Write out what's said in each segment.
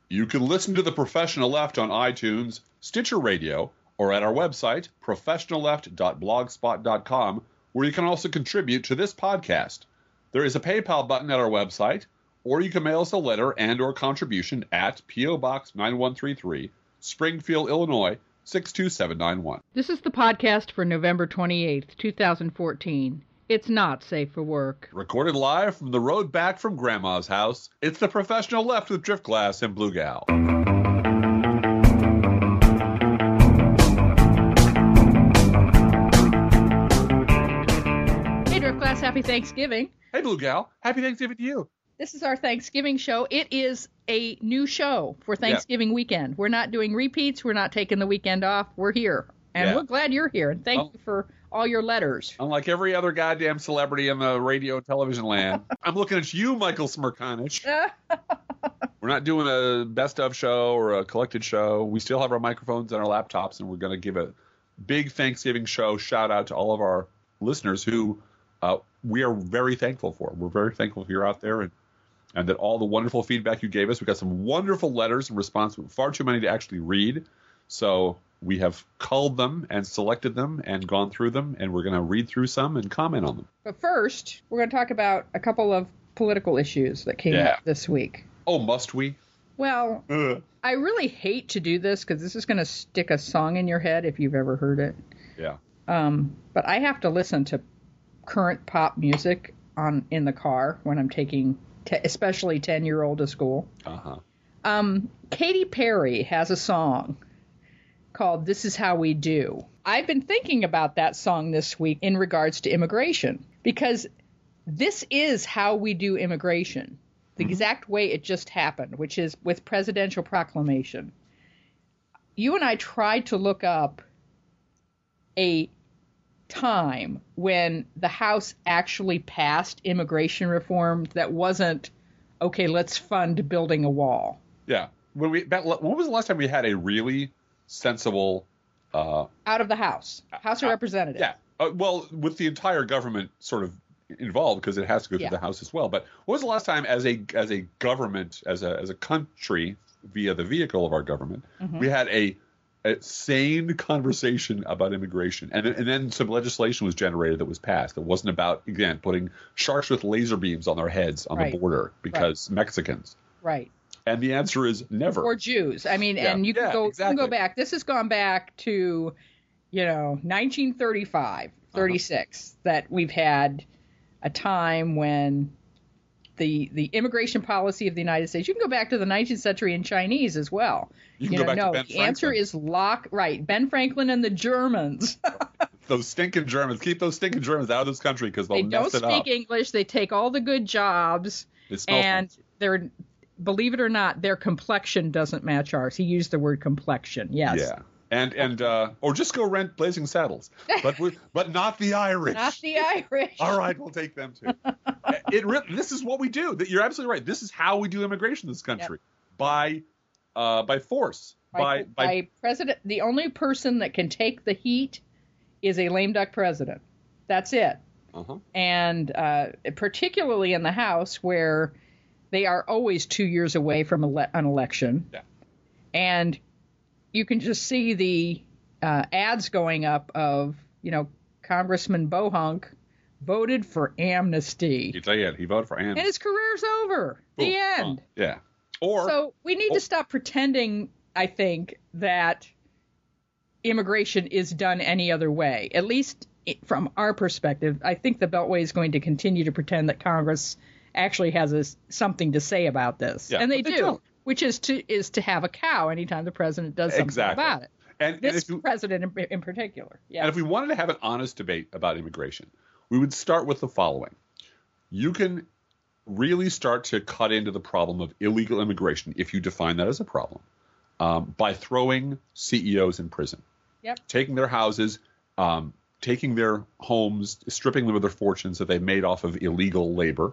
You can listen to The Professional Left on iTunes, Stitcher Radio, or at our website, professionalleft.blogspot.com, where you can also contribute to this podcast. There is a PayPal button at our website, or you can mail us a letter and or contribution at P.O. Box 9133, Springfield, Illinois, 62791. This is the podcast for November 28th, 2014. It's not safe for work. Recorded live from the road back from Grandma's house, it's The Professional Left with Driftglass and Blue Gal. Hey, Driftglass, happy Thanksgiving. Hey, Blue Gal, happy Thanksgiving to you. This is our Thanksgiving show. It is a new show for Thanksgiving weekend. We're not doing repeats. We're not taking the weekend off. We're here. And we're glad you're here. And thank you for all your letters. Unlike every other goddamn celebrity in the radio and television land, I'm looking at you, Michael Smirkanich. We're not doing a best of show or a collected show. We still have our microphones and our laptops, and we're going to give a big Thanksgiving show shout out to all of our listeners who we are very thankful for. We're very thankful you're out there and that all the wonderful feedback you gave us. We got some wonderful letters in response, far too many to actually read. So we have culled them and selected them and gone through them, and we're going to read through some and comment on them. But first, we're going to talk about a couple of political issues that came up this week. Oh, must we? Well, I really hate to do this because this is going to stick a song in your head if you've ever heard it. Yeah. But I have to listen to current pop music in the car when I'm taking especially 10-year-old to school. Katy Perry has a song called This Is How We Do. I've been thinking about that song this week in regards to immigration, because this is how we do immigration, the exact way it just happened, which is with presidential proclamation. You and I tried to look up a time when the House actually passed immigration reform that wasn't, okay, let's fund building a wall. Yeah. When was the last time we had a really sensible out of the House of Representatives? Yeah. Well, with the entire government sort of involved, because it has to go through the House as well. But when was the last time, as a government, as a country, via the vehicle of our government, we had a sane conversation about immigration, and then some legislation was generated that was passed that wasn't about, again, putting sharks with laser beams on their heads on the border because Mexicans. Right. And the answer is never. Or Jews. I mean, and you can go back. This has gone back to, 1935, 36, that we've had a time when the immigration policy of the United States, you can go back to the 19th century in Chinese as well. You can go back to Ben Franklin. The answer is Ben Franklin and the Germans. Those stinking Germans. Keep those stinking Germans out of this country because they'll mess it up. They don't speak English. They take all the good jobs. And they're, believe it or not, their complexion doesn't match ours. He used the word complexion. Yes. Yeah. And or just go rent Blazing Saddles, but not the Irish. Not the Irish. All right, we'll take them too. This is what we do. You're absolutely right. This is how we do immigration in this country, by force, by president. The only person that can take the heat is a lame duck president. That's it. And particularly in the House, where they are always 2 years away from an election, and you can just see the ads going up of, Congressman Bohunk voted for amnesty. He voted for amnesty. And his career's over. The end. So we need to stop pretending, I think, that immigration is done any other way. At least from our perspective, I think the Beltway is going to continue to pretend that Congress actually has something to say about this. And they do. Which is to have a cow anytime the president does something about it. And this president in particular. Yes. And if we wanted to have an honest debate about immigration, we would start with the following. You can really start to cut into the problem of illegal immigration, if you define that as a problem, by throwing CEOs in prison. Taking their houses, taking their homes, stripping them of their fortunes that they made off of illegal labor.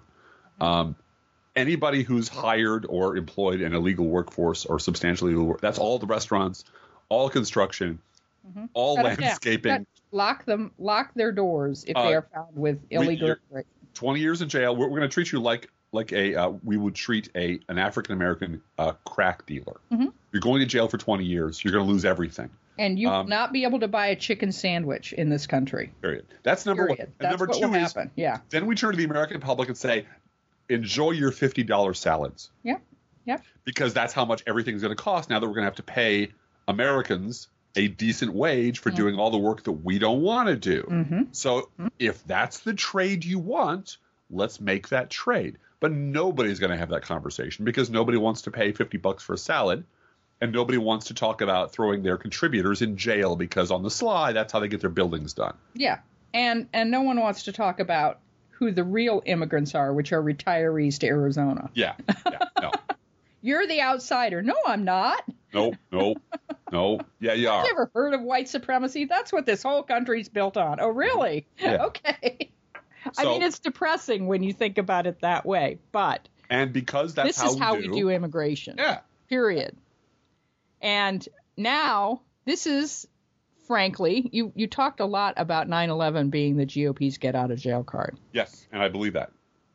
Anybody who's hired or employed an illegal workforce or substantially illegal work, that's all the restaurants, all construction, all landscaping. Lock their doors if they are found with illegal immigration. 20 years in jail. We're going to treat you like we would treat an African American crack dealer. Mm-hmm. You're going to jail for 20 years. You're going to lose everything. And you will not be able to buy a chicken sandwich in this country. Period. That's number one. And That's number what two will is, happen. Yeah. Then we turn to the American public and say, enjoy your $50 salads. Yeah. Yeah. Because that's how much everything's going to cost now that we're going to have to pay Americans a decent wage for doing all the work that we don't want to do. Mm-hmm. So if that's the trade you want, let's make that trade. But nobody's going to have that conversation because nobody wants to pay $50 for a salad. And nobody wants to talk about throwing their contributors in jail because on the sly, that's how they get their buildings done. Yeah. And no one wants to talk about who the real immigrants are, which are retirees to Arizona. Yeah. No. You're the outsider. No, I'm not. No. Yeah, you are. You ever heard of white supremacy? That's what this whole country's built on. Oh, really? Yeah. Okay. So, I mean, it's depressing when you think about it that way, but and because that's this is how we do immigration. Yeah. Period. And now this is, frankly, you talked a lot about 9/11 being the GOP's get out of jail card. Yes, and I believe that.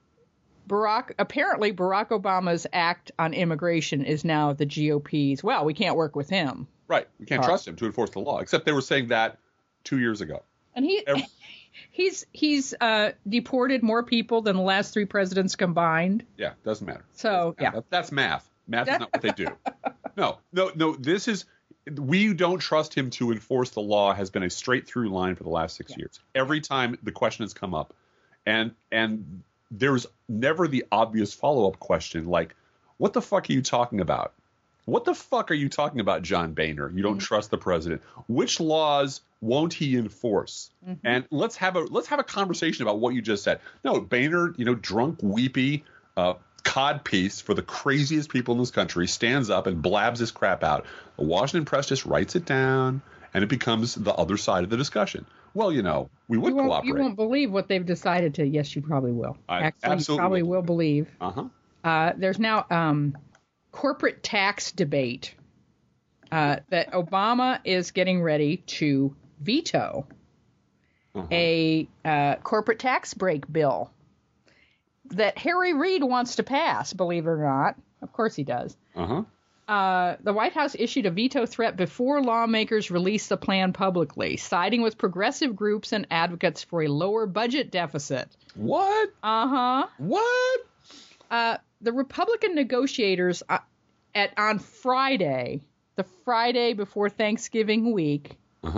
Apparently Barack Obama's act on immigration is now the GOP's. Well, we can't work with him. Right. We can't trust him to enforce the law, except they were saying that 2 years ago. And he's deported more people than the last 3 presidents combined. Yeah, doesn't matter. So, yeah. That's math. Math is not what they do. No. This is, we don't trust him to enforce the law has been a straight through line for the last 6 years. Every time the question has come up, and there's never the obvious follow-up question like, what the fuck are you talking about? What the fuck are you talking about, John Boehner? You don't trust the president. Which laws won't he enforce? Mm-hmm. And let's have a conversation about what you just said. No, Boehner, drunk, weepy, codpiece for the craziest people in this country, stands up and blabs his crap out. The Washington Press just writes it down, and it becomes the other side of the discussion. Well, we would cooperate. You won't believe what they've decided to. Yes, you probably will. Absolutely you probably will believe. Uh-huh. There's now corporate tax debate that Obama is getting ready to veto a corporate tax break bill that Harry Reid wants to pass, believe it or not. Of course he does. Uh-huh. The White House issued a veto threat before lawmakers released the plan publicly, siding with progressive groups and advocates for a lower budget deficit. What? Uh-huh. What? The Republican negotiators on Friday, the Friday before Thanksgiving week,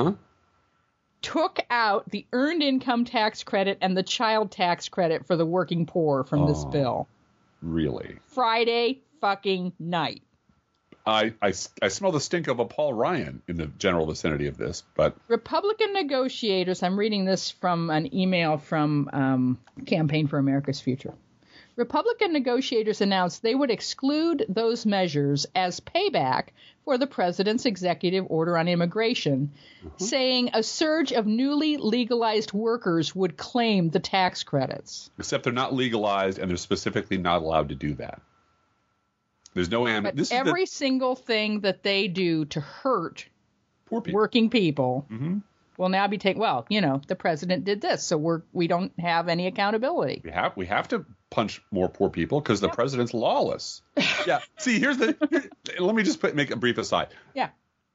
took out the earned income tax credit and the child tax credit for the working poor from this bill. Really? Friday fucking night. I smell the stink of a Paul Ryan in the general vicinity of this, but Republican negotiators, I'm reading this from an email from Campaign for America's Future. Republican negotiators announced they would exclude those measures as payback for the president's executive order on immigration, saying a surge of newly legalized workers would claim the tax credits. Except they're not legalized and they're specifically not allowed to do that. There's no But every single thing that they do to hurt poor people, working people will now be taken. Well, the president did this, so we don't have any accountability. We have to punch more poor people because the president's lawless. Yeah. See, let me just make a brief aside. Yeah.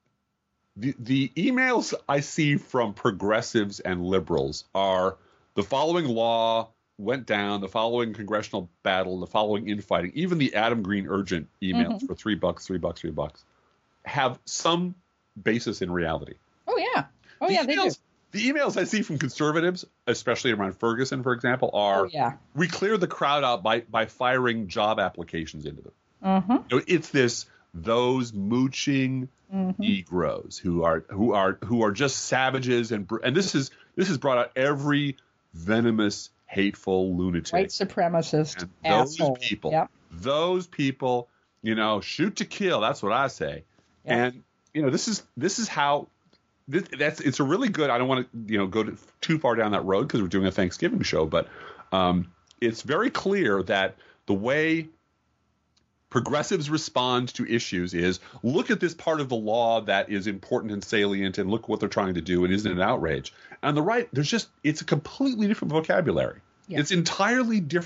The emails I see from progressives and liberals are the following law went down, the following congressional battle, the following infighting, even the Adam Green urgent emails for $3 have some basis in reality. Oh, yeah. They do. The emails I see from conservatives, especially around Ferguson, for example, are we clear the crowd out by firing job applications into them. It's those mooching Negroes who are just savages, and this is brought out every venomous, hateful lunatic, white supremacist, and asshole. Those people, shoot to kill. That's what I say. Yep. And this is how. It's a really good. I don't want to go too far down that road because we're doing a Thanksgiving show, but it's very clear that the way progressives respond to issues is look at this part of the law that is important and salient, and look what they're trying to do, and isn't it an outrage? And the right, it's a completely different vocabulary. Yeah. It's entirely different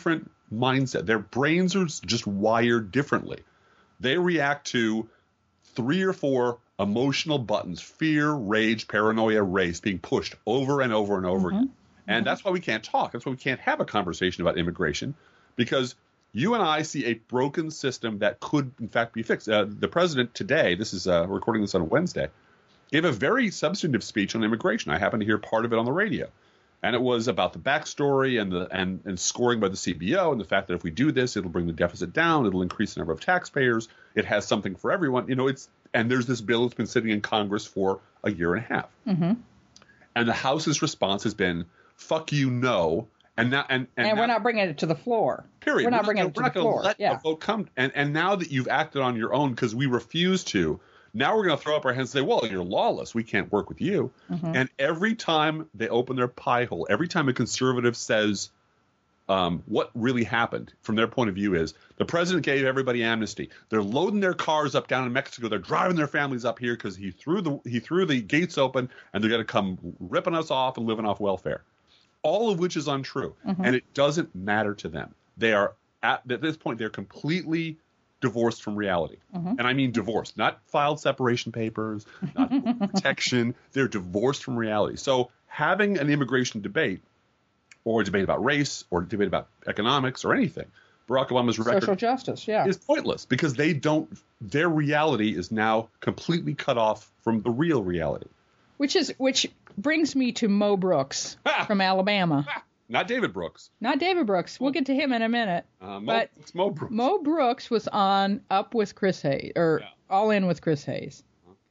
mindset. Their brains are just wired differently. They react to 3 or 4 emotional buttons: fear, rage, paranoia, race, being pushed over and over and over again. And that's why we can't talk. That's why we can't have a conversation about immigration, because you and I see a broken system that could, in fact, be fixed. The president today, this is recording this on Wednesday, gave a very substantive speech on immigration. I happened to hear part of it on the radio. And it was about the backstory and scoring by the CBO, and the fact that if we do this, it'll bring the deficit down, it'll increase the number of taxpayers, it has something for everyone. And there's this bill that's been sitting in Congress for a year and a half. And the House's response has been, fuck you, no. And now, and we're not bringing it to the floor. Period. We're not bringing it to the floor. We're not going to let a vote come. And now that you've acted on your own because we refuse to, now we're going to throw up our hands and say, well, you're lawless. We can't work with you. And every time they open their pie hole, every time a conservative says what really happened from their point of view is the president gave everybody amnesty. They're loading their cars up down in Mexico. They're driving their families up here because he threw the gates open, and they're going to come ripping us off and living off welfare. All of which is untrue. And it doesn't matter to them. They are, at this point, they're completely divorced from reality. And I mean divorced, not filed separation papers, not protection. They're divorced from reality. So having an immigration debate, or a debate about race, or a debate about economics, or anything, Barack Obama's record social justice, is pointless, because their reality is now completely cut off from the real reality. Which brings me to Mo Brooks from Alabama. Not David Brooks. Not David Brooks. We'll get to him in a minute. It's Mo Brooks. Mo Brooks was on Up with Chris Hayes, or All In with Chris Hayes.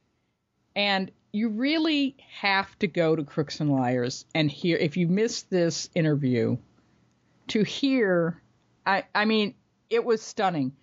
And you really have to go to Crooks and Liars and hear, if you missed this interview, to hear, I mean, it was stunning.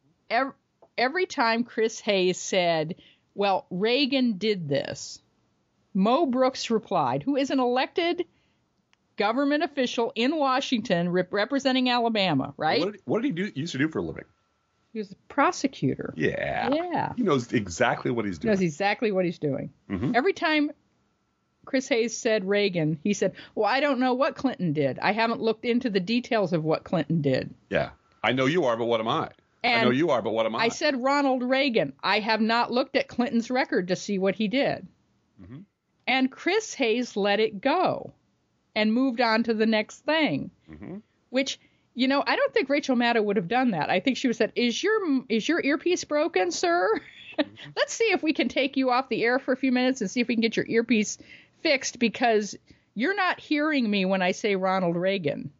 Every time Chris Hayes said, well, Reagan did this, Mo Brooks replied, who is an elected government official in Washington representing Alabama, right? What did he used to do for a living? He was a prosecutor. Yeah. He knows exactly what he's doing. Every time Chris Hayes said Reagan, he said, well, I don't know what Clinton did. I haven't looked into the details of what Clinton did. Yeah. I know you are, but what am I? I know you are, but what am I? I said Ronald Reagan. I have not looked at Clinton's record to see what he did. And Chris Hayes let it go and moved on to the next thing, which, I don't think Rachel Maddow would have done that. I think she would have said, is your earpiece broken, sir? Let's see if we can take you off the air for a few minutes and see if we can get your earpiece fixed, because you're not hearing me when I say Ronald Reagan.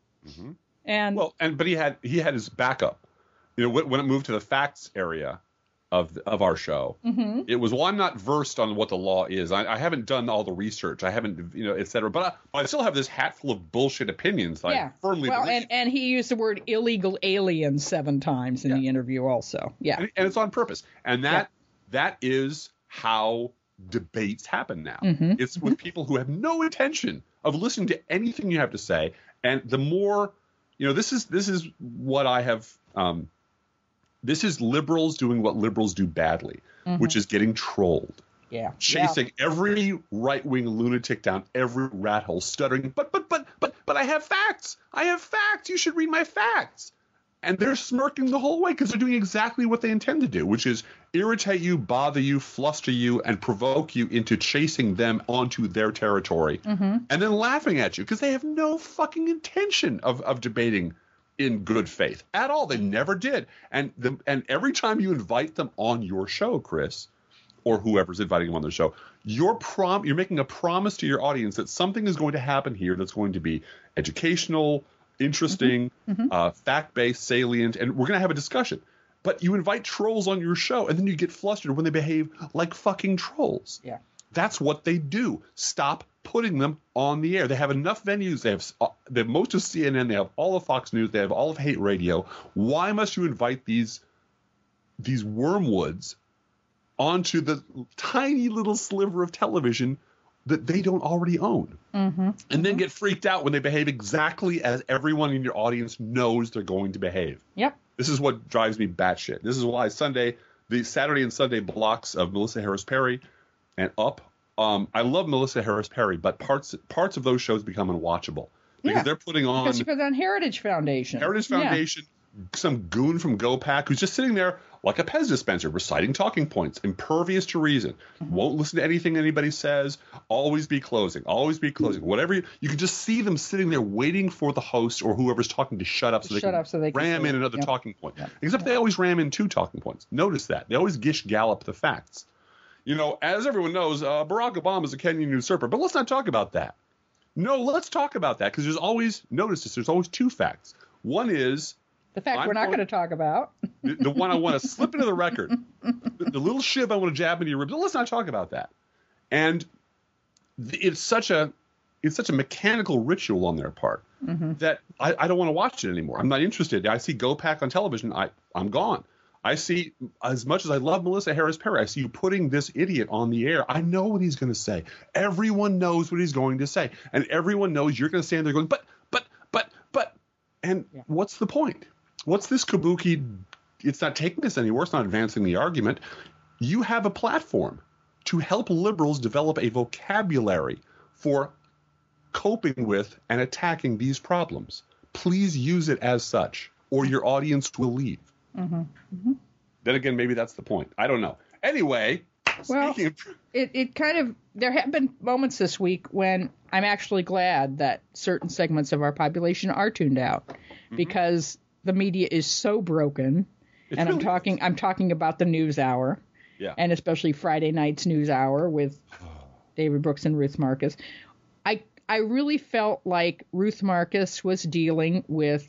But he had his backup. When it moved to the facts area of our show, it was, well, I'm not versed on what the law is. I haven't done all the research. I haven't, et cetera. But I still have this hat full of bullshit opinions. I firmly believe. And he used the word illegal alien 7 times in the interview also. Yeah. And it's on purpose. And that is how debates happen now. It's with people who have no intention of listening to anything you have to say. And the more, this is what I have, this is liberals doing what liberals do badly, which is getting trolled. Chasing every right-wing lunatic down every rat hole, stuttering, but I have facts. I have facts. You should read my facts. And they're smirking the whole way because they're doing exactly what they intend to do, which is irritate you, bother you, fluster you, and provoke you into chasing them onto their territory and then laughing at you because they have no fucking intention of debating in good faith at all. They never did. And every time you invite them on your show, Chris, or whoever's inviting them on their show, you're making a promise to your audience that something is going to happen here that's going to be educational, interesting, fact-based, salient, and we're going to have a discussion. But you invite trolls on your show, and then you get flustered when they behave like fucking trolls. Yeah. That's what they do. Stop putting them on the air. They have enough venues. They have most of CNN. They have all of Fox News. They have all of Hate Radio. Why must you invite these wormwoods onto the tiny little sliver of television that they don't already own? And then get freaked out when they behave exactly as everyone in your audience knows they're going to behave. Yep. This is what drives me batshit. This is why the Saturday and Sunday blocks of Melissa Harris Perry and Up. I love Melissa Harris Perry, but parts of those shows become unwatchable because they're putting on. Because you put on Heritage Foundation. Some goon from GoPac who's just sitting there like a Pez dispenser, reciting talking points, impervious to reason, won't listen to anything anybody says, always be closing. Whatever you can just see them sitting there waiting for the host or whoever's talking to shut up so they can ram in another talking point. Except they always ram in 2 talking points. Notice that. They always gish gallop the facts. As everyone knows, Barack Obama is a Kenyan usurper, but let's not talk about that. No, let's talk about that because there's always 2 facts. One is the fact we're not going to talk about. The one I want to slip into the record. The little shiv I want to jab into your ribs. Let's not talk about that. And it's such a mechanical ritual on their part that I don't want to watch it anymore. I'm not interested. I see GoPac on television. I'm gone. I see, as much as I love Melissa Harris Perry, I see you putting this idiot on the air. I know what he's going to say. Everyone knows what he's going to say. And everyone knows you're going to stand there going, but. And what's the point? What's this kabuki? It's not taking us anywhere. It's not advancing the argument. You have a platform to help liberals develop a vocabulary for coping with and attacking these problems. Please use it as such, or your audience will leave. Then again, maybe that's the point. I don't know. Anyway, there have been moments this week when I'm actually glad that certain segments of our population are tuned out because the media is so broken. I'm talking about the News Hour, and especially Friday night's News Hour with David Brooks and Ruth Marcus. I really felt like Ruth Marcus was dealing with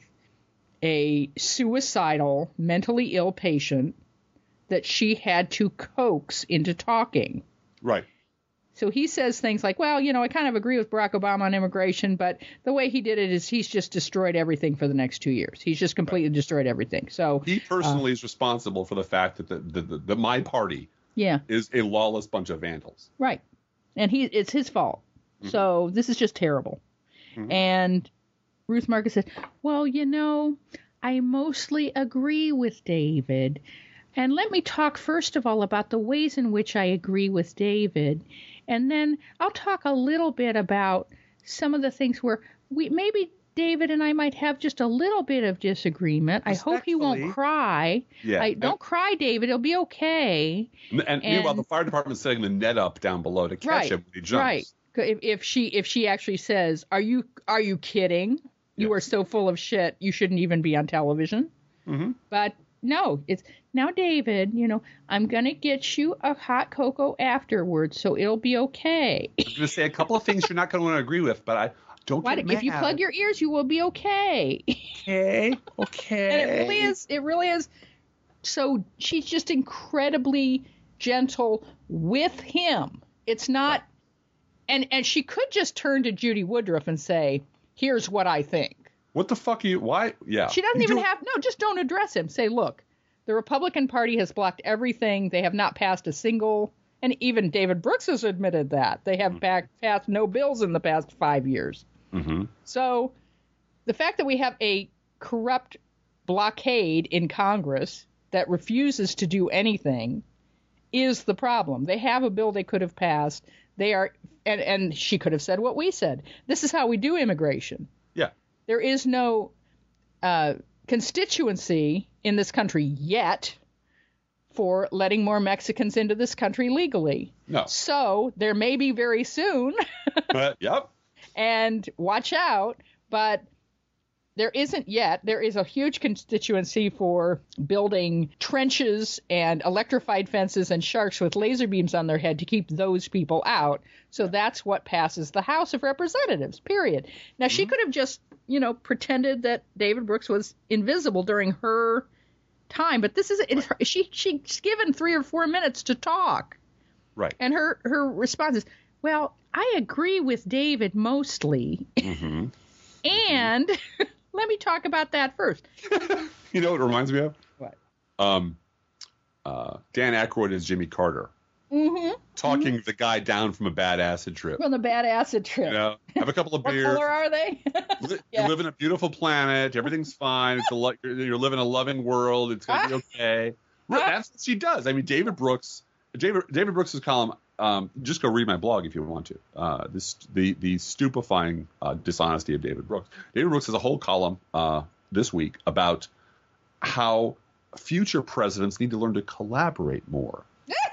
a suicidal, mentally ill patient that she had to coax into talking. Right. So he says things like, well, I kind of agree with Barack Obama on immigration, but the way he did it is he's just destroyed everything for the next 2 years. He's just completely destroyed everything. So he personally is responsible for the fact that the my party is a lawless bunch of vandals. Right. And it's his fault. So this is just terrible. And Ruth Marcus said, well, I mostly agree with David. And let me talk first of all about the ways in which I agree with David. And then I'll talk a little bit about some of the things where maybe David and I might have just a little bit of disagreement. I hope he won't cry. Don't cry, David. It'll be okay. And meanwhile, the fire department's setting the net up down below to catch him when he jumps. Right. If she actually says, are you kidding? You are so full of shit. You shouldn't even be on television. But no, it's now, David, I'm going to get you a hot cocoa afterwards, so it'll be okay. I'm going to say a couple of things you're not going to want to agree with, but I don't get mad. If you plug your ears, you will be okay. Okay. And it really is. So she's just incredibly gentle with him. It's not, and she could just turn to Judy Woodruff and say, here's what I think. What the fuck are you? Why? Yeah. She doesn't even just don't address him. Say, look, the Republican Party has blocked everything. They have not passed a single, and even David Brooks has admitted that. They have passed no bills in the past 5 years. So the fact that we have a corrupt blockade in Congress that refuses to do anything is the problem. They have a bill they could have passed. They are, and she could have said what we said. This is how we do immigration. Yeah. There is no constituency in this country yet for letting more Mexicans into this country legally. No. So there may be very soon. Yep. And watch out. But there isn't yet. There is a huge constituency for building trenches and electrified fences and sharks with laser beams on their head to keep those people out. So that's what passes the House of Representatives, period. Now, she could have just, pretended that David Brooks was invisible during her time. But this is she's given 3 or 4 minutes to talk. Right. And her response is, well, I agree with David mostly. And let me talk about that first. You know what it reminds me of? What? Dan Aykroyd as Jimmy Carter. Talking the guy down from a bad acid trip. From the bad acid trip. Have a couple of beers. What color are they? You live in a beautiful planet. Everything's fine. You're living a loving world. It's going to be okay. That's what she does. I mean, David Brooks' column, just go read my blog if you want to. The stupefying dishonesty of David Brooks. David Brooks has a whole column this week about how future presidents need to learn to collaborate more.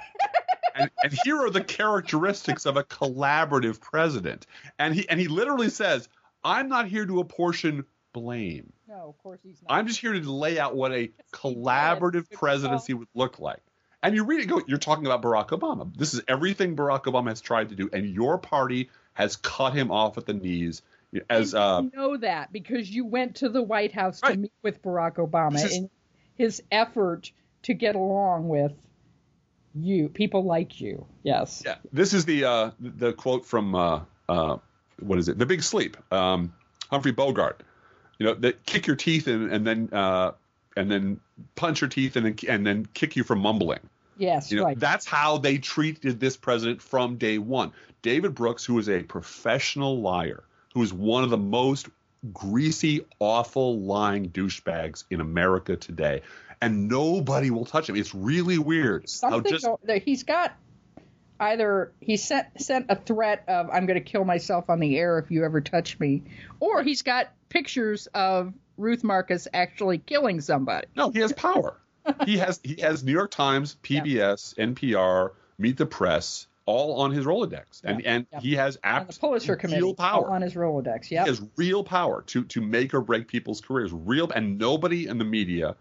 And here are the characteristics of a collaborative president. And he literally says, I'm not here to apportion blame. No, of course he's not. I'm just here to lay out what a collaborative presidency would look like. And you read it, you're talking about Barack Obama. This is everything Barack Obama has tried to do, and your party has cut him off at the knees. You know that because you went to the White House to meet with Barack Obama in his effort to get along with people like you. Yes. Yeah. This is the quote from what is it? The Big Sleep. Humphrey Bogart. That kick your teeth and then punch your teeth and then kick you for mumbling. Yes, right. That's how they treated this president from day one. David Brooks, who is a professional liar, who is one of the most greasy, awful, lying douchebags in America today, and nobody will touch him. It's really weird. He's got either he sent a threat of I'm going to kill myself on the air if you ever touch me, or he's got pictures of Ruth Marcus actually killing somebody. No, he has power. he has New York Times, PBS, NPR, Meet the Press, all on his Rolodex, and he has the Pulitzer Committee real power all on his Rolodex. Yeah, he has real power to make or break people's careers. And nobody in the media,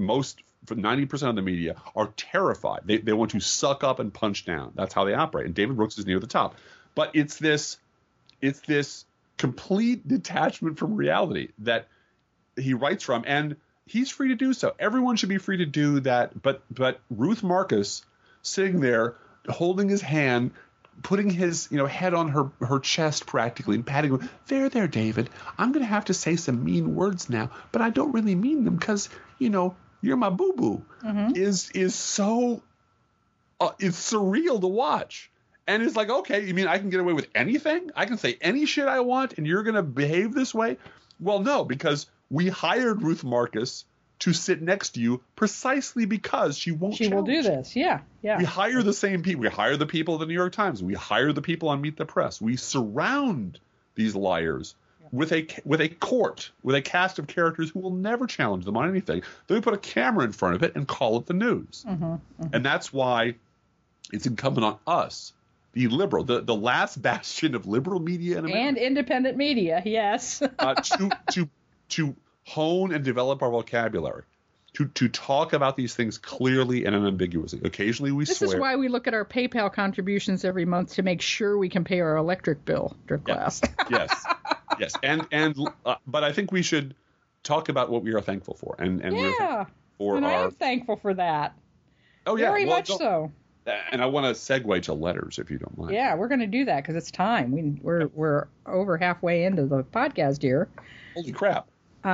90% of the media, are terrified. They want to suck up and punch down. That's how they operate. And David Brooks is near the top. But it's this complete detachment from reality that he writes from, and he's free to do so. Everyone should be free to do that. But Ruth Marcus sitting there holding his hand, putting his head on her chest practically and patting him. There, David. I'm going to have to say some mean words now, but I don't really mean them because, you're my boo-boo. Mm-hmm. Is so it's surreal to watch. And it's like, okay, you mean I can get away with anything? I can say any shit I want and you're going to behave this way? Well, no, because we hired Ruth Marcus to sit next to you precisely because she won't She will do this. Yeah. We hire the same people. We hire the people at the New York Times. We hire the people on Meet the Press. We surround these liars with a court, with a cast of characters who will never challenge them on anything. Then we put a camera in front of it and call it the news. Mm-hmm, mm-hmm. And that's why it's incumbent on us, the liberal, the last bastion of liberal media in America. And independent media, yes. to hone and develop our vocabulary, to talk about these things clearly and unambiguously. Occasionally we swear. This is why we look at our PayPal contributions every month to make sure we can pay our electric bill, Drip Glass. Yes. But I think we should talk about what we are thankful for. And I am thankful for that. Oh, yeah. Very much so. And I want to segue to letters, if you don't mind. Yeah, we're going to do that because it's time. We're over halfway into the podcast here. Holy crap.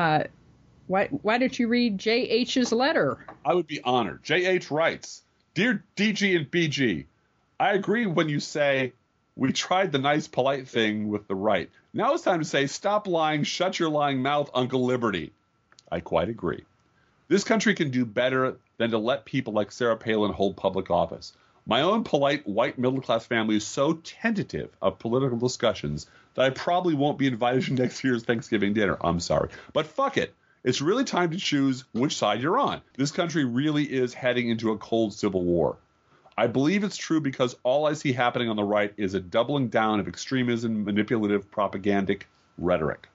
Why don't you read J.H.'s letter? I would be honored. J.H. writes, Dear D.G. and B.G., I agree when you say we tried the nice, polite thing with the right. Now it's time to say, stop lying, shut your lying mouth, Uncle Liberty. I quite agree. This country can do better than to let people like Sarah Palin hold public office. My own polite, white, middle-class family is so tentative of political discussions that I probably won't be invited to next year's Thanksgiving dinner. I'm sorry. But fuck it. It's really time to choose which side you're on. This country really is heading into a cold civil war. I believe it's true because all I see happening on the right is a doubling down of extremism, manipulative, propagandic rhetoric.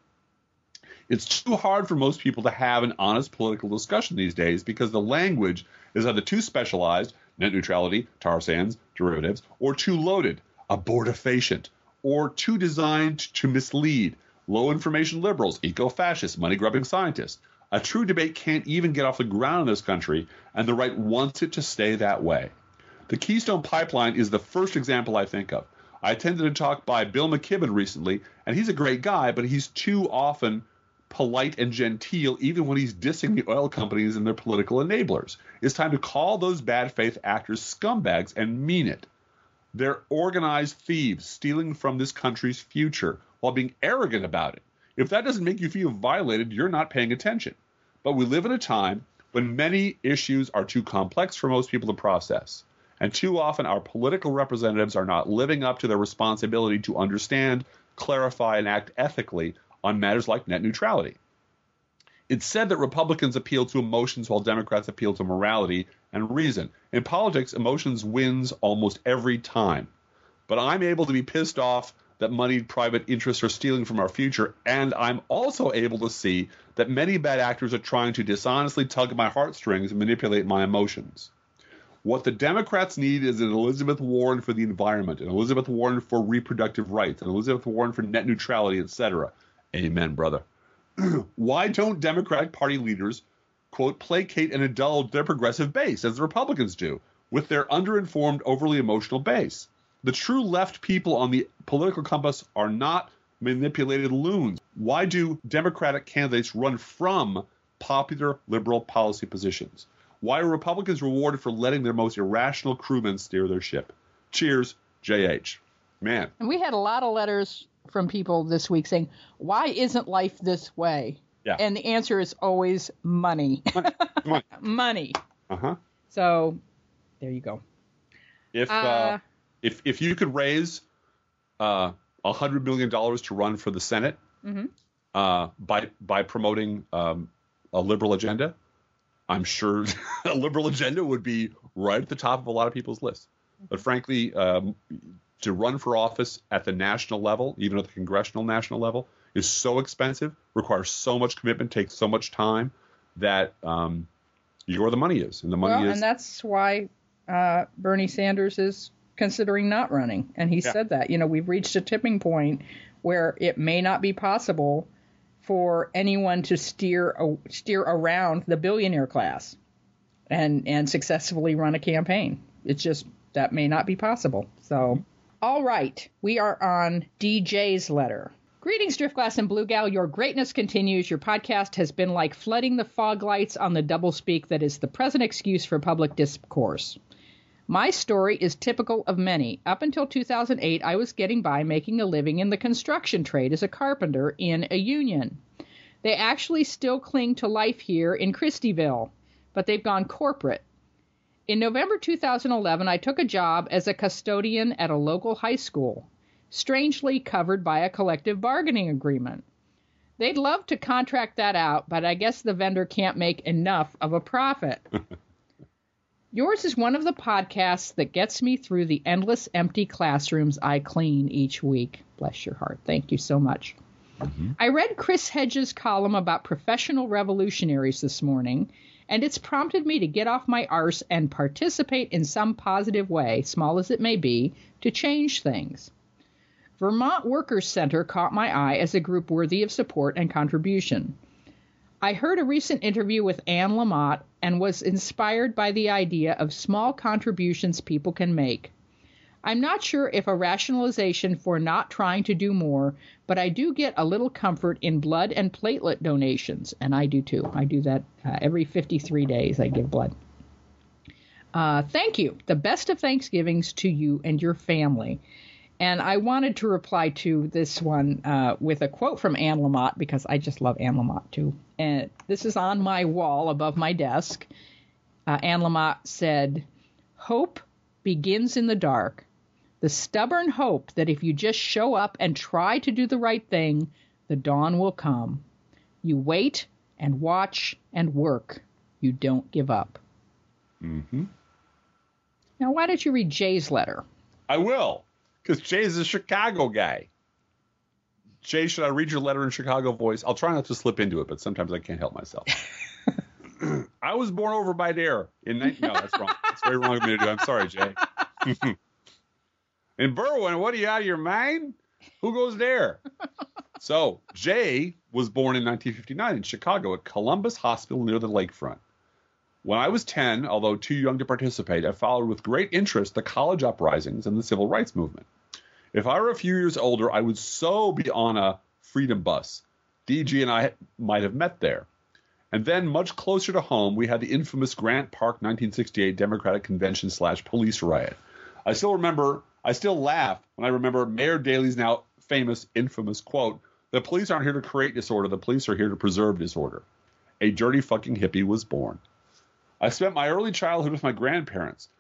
It's too hard for most people to have an honest political discussion these days because the language is either too specialized, net neutrality, tar sands, derivatives, or too loaded, abortifacient, or too designed to mislead, low-information liberals, eco-fascists, money-grubbing scientists. A true debate can't even get off the ground in this country, and the right wants it to stay that way. The Keystone Pipeline is the first example I think of. I attended a talk by Bill McKibben recently, and he's a great guy, but he's too often polite and genteel even when he's dissing the oil companies and their political enablers. It's time to call those bad faith actors scumbags and mean it. They're organized thieves stealing from this country's future while being arrogant about it. If that doesn't make you feel violated, you're not paying attention. But we live in a time when many issues are too complex for most people to process. And too often our political representatives are not living up to their responsibility to understand, clarify, and act ethically on matters like net neutrality. It's said that Republicans appeal to emotions while Democrats appeal to morality and reason. In politics, emotions wins almost every time. But I'm able to be pissed off that moneyed private interests are stealing from our future, and I'm also able to see that many bad actors are trying to dishonestly tug at my heartstrings and manipulate my emotions. What the Democrats need is an Elizabeth Warren for the environment, an Elizabeth Warren for reproductive rights, an Elizabeth Warren for net neutrality, etc. Amen, brother. Why don't Democratic Party leaders, quote, placate and indulge their progressive base, as the Republicans do, with their underinformed, overly emotional base? The true left people on the political compass are not manipulated loons. Why do Democratic candidates run from popular liberal policy positions? Why are Republicans rewarded for letting their most irrational crewmen steer their ship? Cheers, J.H. Man. And we had a lot of letters from people this week saying, why isn't life this way? Yeah. And the answer is always money. Money. Money. Uh-huh. So there you go. If you could raise $100 million to run for the Senate by promoting a liberal agenda, I'm sure a liberal agenda would be right at the top of a lot of people's lists. But frankly, to run for office at the national level, even at the congressional national level, is so expensive, requires so much commitment, takes so much time that you're where the money is. And the money is. And that's why Bernie Sanders is considering not running. And he said that, we've reached a tipping point where it may not be possible for anyone to steer around the billionaire class and successfully run a campaign. It's just that may not be possible. So, all right, we are on DJ's letter. Greetings, Driftglass and Blue Gal. Your greatness continues. Your podcast has been like flooding the fog lights on the doublespeak that is the present excuse for public discourse. My story is typical of many. Up until 2008, I was getting by making a living in the construction trade as a carpenter in a union. They actually still cling to life here in Christyville, but they've gone corporate. In November 2011, I took a job as a custodian at a local high school, strangely covered by a collective bargaining agreement. They'd love to contract that out, but I guess the vendor can't make enough of a profit. Yours is one of the podcasts that gets me through the endless empty classrooms I clean each week. Bless your heart. Thank you so much. Mm-hmm. I read Chris Hedges' column about professional revolutionaries this morning, and it's prompted me to get off my arse and participate in some positive way, small as it may be, to change things. Vermont Workers' Center caught my eye as a group worthy of support and contribution. I heard a recent interview with Anne Lamott and was inspired by the idea of small contributions people can make. I'm not sure if a rationalization for not trying to do more, but I do get a little comfort in blood and platelet donations, and I do too. I do that every 53 days. I give blood. Thank you. The best of Thanksgivings to you and your family. And I wanted to reply to this one with a quote from Anne Lamott, because I just love Anne Lamott, too. And this is on my wall above my desk. Anne Lamott said, "Hope begins in the dark. The stubborn hope that if you just show up and try to do the right thing, the dawn will come. You wait and watch and work. You don't give up." Mm-hmm. Now, why don't you read Jay's letter? I will. Because Jay's a Chicago guy. Jay, should I read your letter in Chicago voice? I'll try not to slip into it, but sometimes I can't help myself. I was born over by there. No, that's wrong. That's very wrong of me to do. I'm sorry, Jay. In Berwyn, what are you, out of your mind? Who goes there? So, Jay was born in 1959 in Chicago at Columbus Hospital near the lakefront. When I was 10, although too young to participate, I followed with great interest the college uprisings and the civil rights movement. If I were a few years older, I would so be on a freedom bus. DG and I might have met there. And then, much closer to home, we had the infamous Grant Park 1968 Democratic Convention / police riot. I still laugh when I remember Mayor Daley's now famous, infamous quote, "The police aren't here to create disorder, the police are here to preserve disorder." A dirty fucking hippie was born. I spent my early childhood with my grandparents.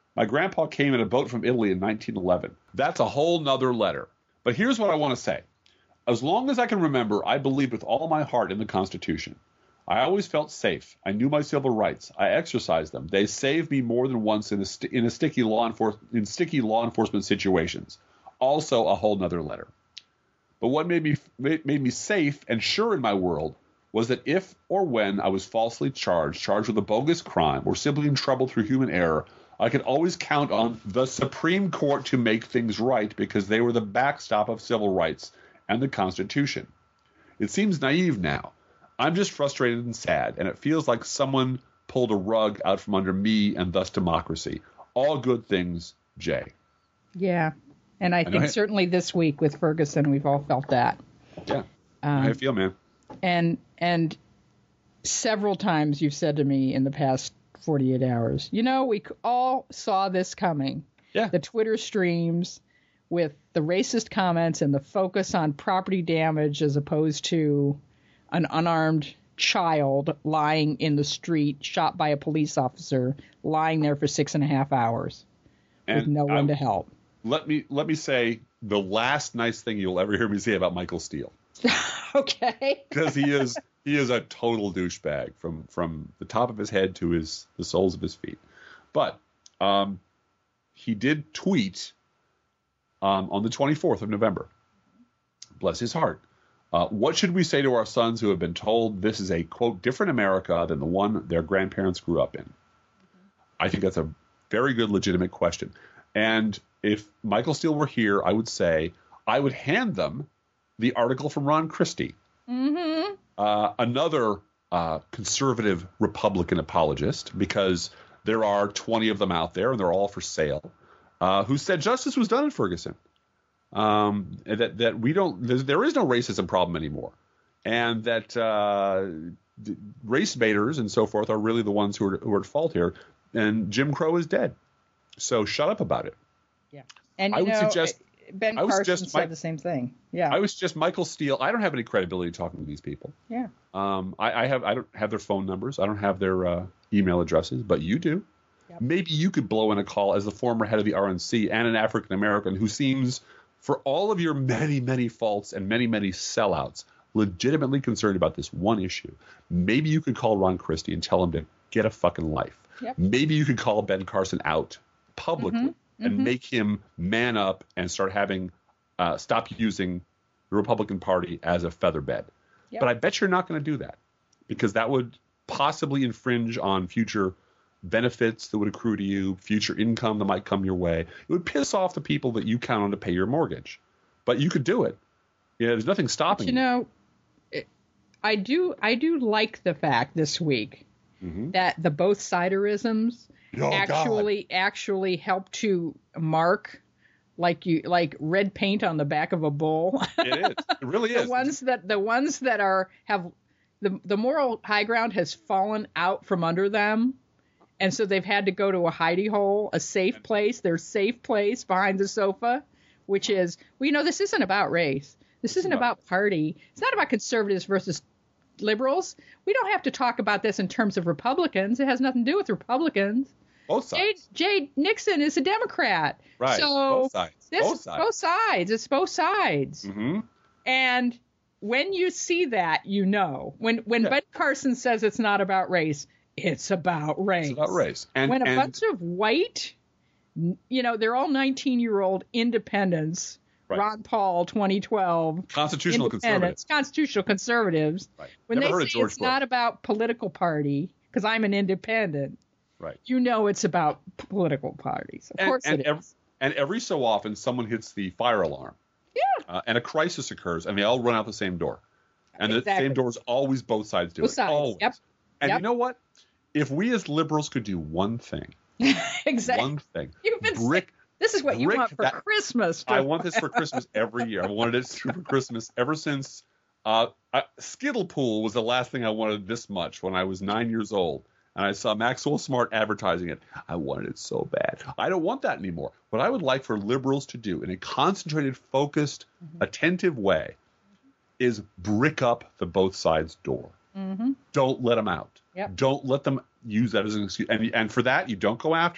My grandpa came in a boat from Italy in 1911. That's a whole nother letter. But here's what I want to say. As long as I can remember, I believed with all my heart in the Constitution. I always felt safe. I knew my civil rights. I exercised them. They saved me more than once in sticky law enforcement situations. Also a whole nother letter. But what made me safe and sure in my world was that if or when I was falsely charged with a bogus crime, or simply in trouble through human error, I could always count on the Supreme Court to make things right because they were the backstop of civil rights and the Constitution. It seems naive now. I'm just frustrated and sad, and it feels like someone pulled a rug out from under me and thus democracy. All good things, Jay. Yeah, and I think certainly this week with Ferguson, we've all felt that. Yeah, how you feel, man? And several times you've said to me in the past 48 hours, we all saw this coming. Yeah. The Twitter streams with the racist comments and the focus on property damage as opposed to an unarmed child lying in the street, shot by a police officer, lying there for 6.5 hours with no one to help. Let me say the last nice thing you'll ever hear me say about Michael Steele. Okay. Because he is a total douchebag from the top of his head to the soles of his feet. But he did tweet on the 24th of November. Bless his heart. What should we say to our sons who have been told this is a, quote, different America than the one their grandparents grew up in? I think that's a very good, legitimate question. And if Michael Steele were here, I would say I would hand them the article from Ron Christie, another conservative Republican apologist, because there are 20 of them out there and they're all for sale, who said justice was done in Ferguson. That there is no racism problem anymore, and that race baiters and so forth are really the ones who are at fault here, and Jim Crow is dead. So shut up about it. Yeah, and I would suggest Ben Carson said the same thing. Yeah, I would suggest Michael Steele. I don't have any credibility talking to these people. Yeah. I don't have their phone numbers. I don't have their email addresses, but you do. Yep. Maybe you could blow in a call as the former head of the RNC and an African American who seems, for all of your many, many faults and many, many sellouts, legitimately concerned about this one issue. Maybe you could call Ron Christie and tell him to get a fucking life. Yep. Maybe you could call Ben Carson out publicly and make him man up and start stop using the Republican Party as a featherbed. Yep. But I bet you're not going to do that, because that would possibly infringe on future benefits that would accrue to you, future income that might come your way. It would piss off the people that you count on to pay your mortgage. But you could do it. There's nothing stopping you. I do like the fact this week that the both siderisms actually help to mark like red paint on the back of a bull. It is. It really is. The ones that have the moral high ground has fallen out from under them. And so they've had to go to a hidey hole, a safe place, their safe place behind the sofa, which is, this isn't about race. This isn't about party. It's not about conservatives versus liberals. We don't have to talk about this in terms of Republicans. It has nothing to do with Republicans. Both sides. Jay Nixon is a Democrat. Right. So both sides. Both sides. It's both sides. Mm-hmm. And when you see that, when Ben Carson says it's not about race, it's about race. It's about race. And when a bunch of white, they're all 19-year-old independents, right. Ron Paul, 2012. Constitutional conservatives. Right. When they say it's not about political party, because I'm an independent, right. It's about political parties. Of course it is. And every so often, someone hits the fire alarm. Yeah. And a crisis occurs, and they all run out the same door. And the same door is always both sides do it. Both sides. Always. Yep. And you know what? If we as liberals could do one thing, exactly. One thing, this is what you want for Christmas. I want this for Christmas every year. I wanted it for Christmas ever since Skittle Pool was the last thing I wanted this much when I was 9 years old. And I saw Maxwell Smart advertising it. I wanted it so bad. I don't want that anymore. What I would like for liberals to do in a concentrated, focused, attentive way is brick up the both sides door. Don't let them out. Yep. Don't let them use that as an excuse. And for that, you don't go after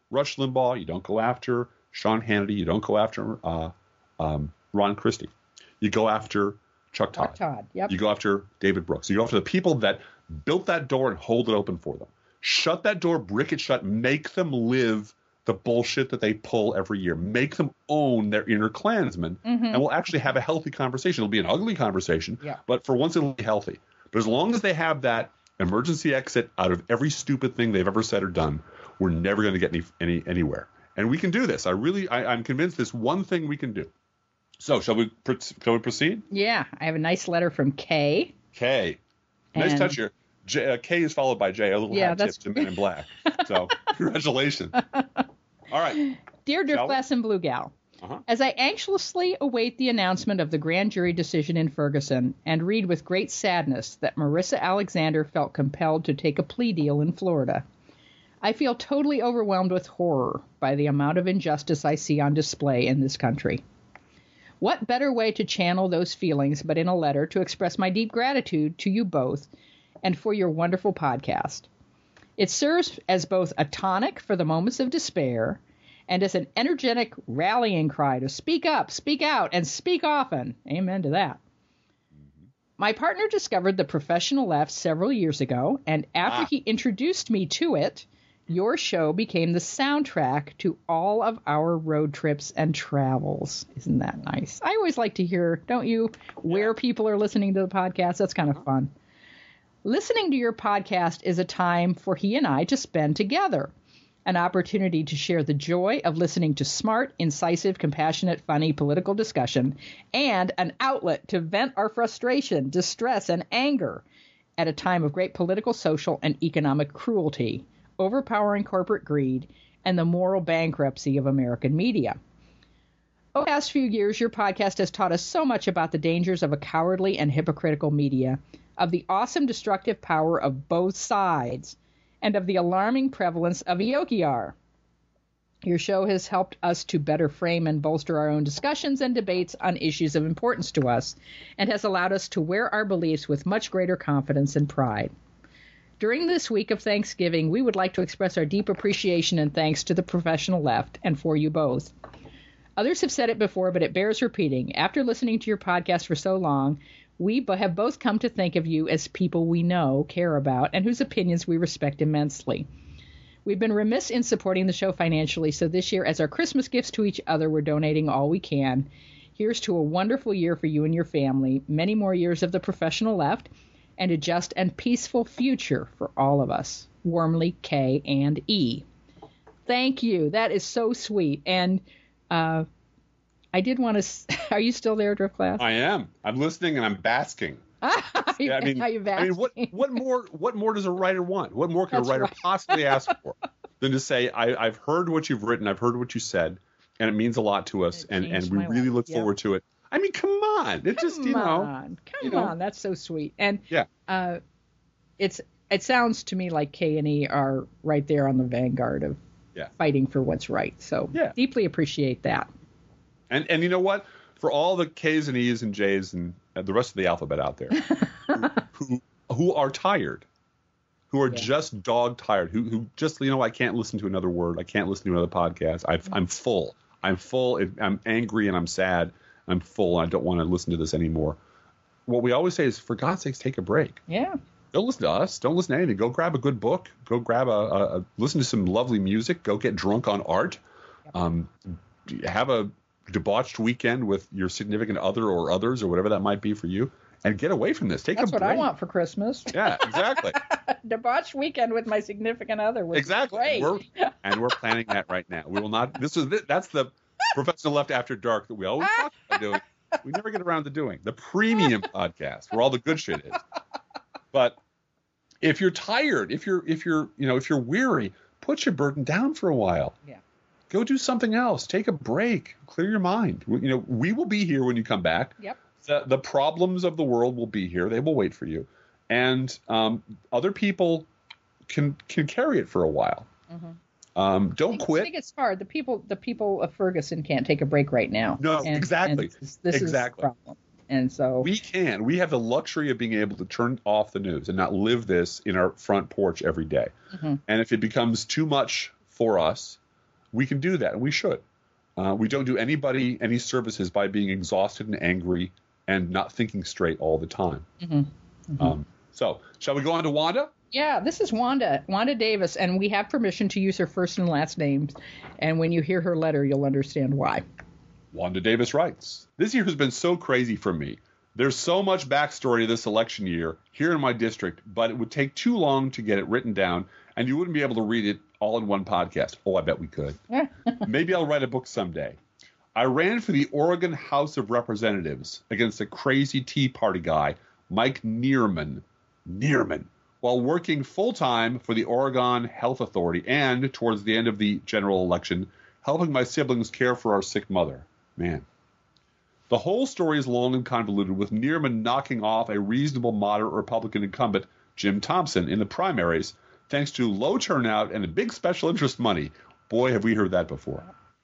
Rush Limbaugh. You don't go after Sean Hannity. You don't go after Ron Christie. You go after Chuck Todd. Yep. You go after David Brooks. You go after the people that built that door and hold it open for them. Shut that door, brick it shut, make them live the bullshit that they pull every year. Make them own their inner Klansmen, and we'll actually have a healthy conversation. It'll be an ugly conversation, but for once it'll be healthy. But as long as they have that emergency exit out of every stupid thing they've ever said or done, we're never going to get anywhere. And we can do this. I'm convinced there's one thing we can do. So shall we proceed? Yeah, I have a nice letter from Kay. Kay, nice touch here. K is followed by J, a little hat tip to Men in Black. So congratulations. All right. Dear Driftglass and Blue Gal, as I anxiously await the announcement of the grand jury decision in Ferguson and read with great sadness that Marissa Alexander felt compelled to take a plea deal in Florida, I feel totally overwhelmed with horror by the amount of injustice I see on display in this country. What better way to channel those feelings but in a letter to express my deep gratitude to you both and for your wonderful podcast. It serves as both a tonic for the moments of despair and as an energetic rallying cry to speak up, speak out, and speak often. Amen to that. My partner discovered the Professional Left several years ago, and after he introduced me to it, your show became the soundtrack to all of our road trips and travels. Isn't that nice? I always like to hear, don't you, where people are listening to the podcast. That's kind of fun. Listening to your podcast is a time for he and I to spend together, an opportunity to share the joy of listening to smart, incisive, compassionate, funny political discussion, and an outlet to vent our frustration, distress, and anger at a time of great political, social, and economic cruelty, overpowering corporate greed, and the moral bankruptcy of American media. Over the past few years, your podcast has taught us so much about the dangers of a cowardly and hypocritical media, of the awesome destructive power of both sides, and of the alarming prevalence of Eokiar. Your show has helped us to better frame and bolster our own discussions and debates on issues of importance to us, and has allowed us to wear our beliefs with much greater confidence and pride. During this week of Thanksgiving, we would like to express our deep appreciation and thanks to the Professional Left and for you both. Others have said it before, but it bears repeating. After listening to your podcast for so long, we have both come to think of you as people we know, care about, and whose opinions we respect immensely. We've been remiss in supporting the show financially, so this year, as our Christmas gifts to each other, we're donating all we can. Here's to a wonderful year for you and your family, many more years of the Professional Left, and a just and peaceful future for all of us. Warmly, K and E. Thank you. That is so sweet. And I did want to. Are you still there, Driftglass? I am. I'm listening and I'm basking. Yeah, what more does a writer want? What more can a writer possibly ask for than to say, I've heard what you've written, I've heard what you said, and it means a lot to us, and we really look forward to it. I mean, come on. It just, Come on. That's so sweet. And it sounds to me like K&E are right there on the vanguard of fighting for what's right. So deeply appreciate that. And you know what? For all the K's and E's and J's and the rest of the alphabet out there who are tired, who are just dog tired, who just, I can't listen to another word. I can't listen to another podcast. I'm full. I'm angry and I'm sad. I'm full. I don't want to listen to this anymore. What we always say is, for God's sakes, take a break. Yeah. Don't listen to us. Don't listen to anything. Go grab a good book. Go grab listen to some lovely music. Go get drunk on art. Have a debauched weekend with your significant other or others or whatever that might be for you, and get away from this. That's what I want for Christmas. Yeah, exactly. Debauched weekend with my significant other. Exactly. We're planning that right now. We will not. That's the Professional Left After Dark that we always talk about doing. We never get around to doing the premium podcast where all the good shit is. But if you're tired, if you're weary, put your burden down for a while. Yeah. Go do something else. Take a break. Clear your mind. We will be here when you come back. Yep. The problems of the world will be here. They will wait for you. And other people can carry it for a while. Mm-hmm. Don't quit. I think it's hard. The people of Ferguson can't take a break right now. No, exactly. This is the problem. And so we can. We have the luxury of being able to turn off the news and not live this in our front porch every day. Mm-hmm. And if it becomes too much for us, we can do that, and we should. We don't do anybody any services by being exhausted and angry and not thinking straight all the time. So, shall we go on to Wanda? Yeah, this is Wanda Davis, and we have permission to use her first and last names. And when you hear her letter, you'll understand why. Wanda Davis writes, "This year has been so crazy for me. There's so much backstory to this election year here in my district, but it would take too long to get it written down, and you wouldn't be able to read it all in one podcast. Oh, I bet we could. Maybe I'll write a book someday. I ran for the Oregon House of Representatives against a crazy Tea Party guy, Mike Neerman, while working full-time for the Oregon Health Authority and, towards the end of the general election, helping my siblings care for our sick mother. Man. The whole story is long and convoluted, with Neerman knocking off a reasonable moderate Republican incumbent, Jim Thompson, in the primaries, thanks to low turnout and a big special interest money. Boy, have we heard that before.